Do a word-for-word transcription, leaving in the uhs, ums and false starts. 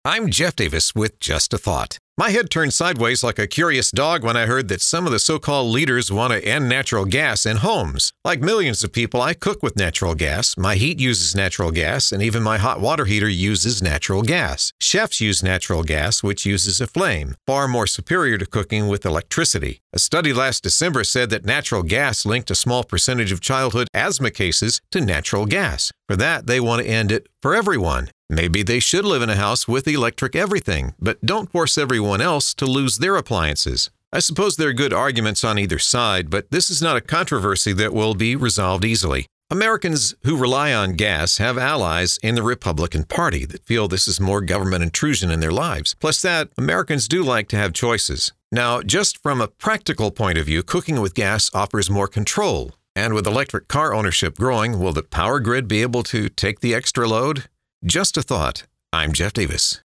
I'm Jeff Davis with Just a Thought. My head turned sideways like a curious dog when I heard that some of the so-called leaders want to end natural gas in homes. Like millions of people, I cook with natural gas. My heat uses natural gas, and even my hot water heater uses natural gas. Chefs use natural gas, which uses a flame, far more superior to cooking with electricity. A study last December said that natural gas linked a small percentage of childhood asthma cases to natural gas. For that, they want to end it for everyone. Maybe they should live in a house with electric everything, but don't force everyone else to lose their appliances. I suppose there are good arguments on either side, but this is not a controversy that will be resolved easily. Americans who rely on gas have allies in the Republican Party that feel this is more government intrusion in their lives. Plus that, Americans do like to have choices. Now, just from a practical point of view, cooking with gas offers more control. And with electric car ownership growing, will the power grid be able to take the extra load? Just a thought. I'm Jeff Davis.